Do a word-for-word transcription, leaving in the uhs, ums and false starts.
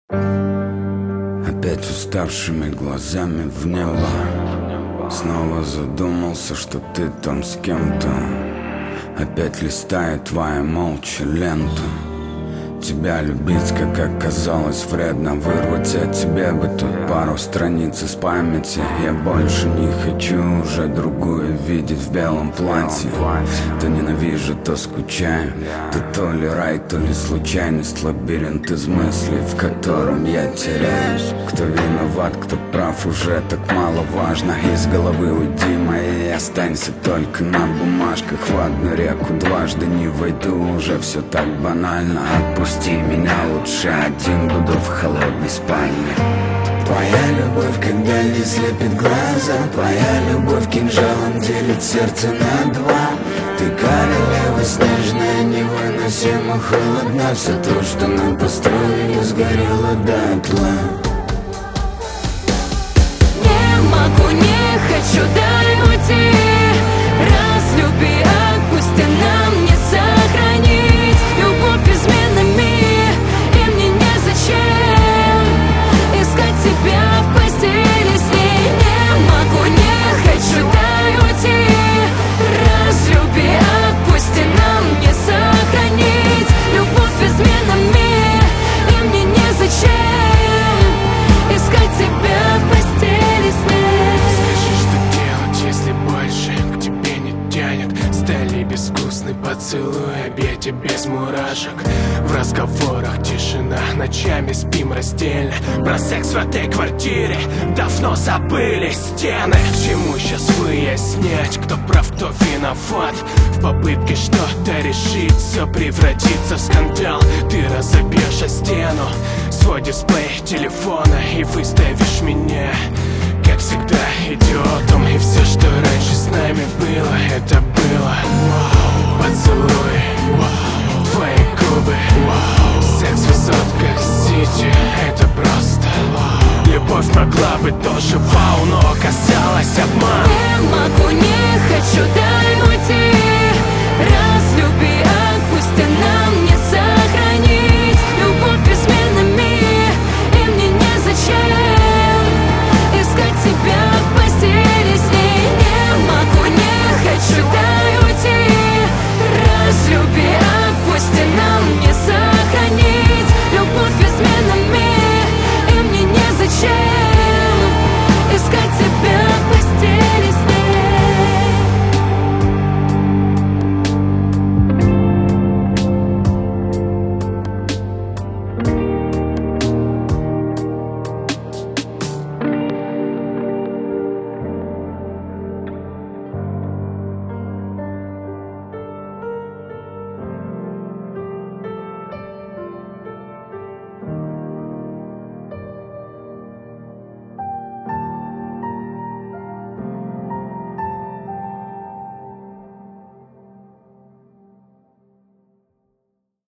Опять уставшими глазами в небо. Снова задумался, что ты там с кем-то. Опять листает твоя молча лента. Тебя любить, как оказалось, вредно. Вырвать от тебя бы тут пару страниц из памяти. Я больше не хочу уже другую видеть в белом платье. То ненавижу, то скучаю. Ты то ли рай, то ли случайность. Лабиринт из мыслей, в котором я теряюсь. Кто виноват, кто прав, уже так мало важно. Из головы уйди моей, останься только на бумажках. В одну реку дважды не войду, уже все так банально. Отпусти меня, лучше один буду в холодной спальне. Твоя любовь, когда не слепит глаза. Твоя любовь кинжалом делит сердце на два. Ты королева снежная, невыносимо холодна. Все то, что мы построили, сгорело дотла. Не могу, не хочу, дай уйти. Разлюби, отпусти, нам не сохранить любовь изменами. И мне незачем искать тебя в постели с ней. Не могу, не хочу, дай уйти. Разлюби, отпусти, нам не сохранить любовь изменами. И мне незачем искать тебя в постели с ней. Скажи, что делать, если больше к тебе не тянет. Стали безвкусный поцелуй, объятия без мурашек. В разговорах тишина, ночами спим раздельно. Про секс в этой квартире давно забыли стены. К чему сейчас выяснять, кто прав, кто виноват? В попытке что-то решить, все превратится в скандал. Ты разобьешь о стену свой дисплей телефона и выставишь меня, как всегда, идиотом. И все, что раньше с нами было, это было вау. Поцелуй, вау. Твои губы, вау. Секс в высотках Сити, это просто вау. Любовь могла быть тоже вау, но оказалась обман. Не могу, не хочу, да.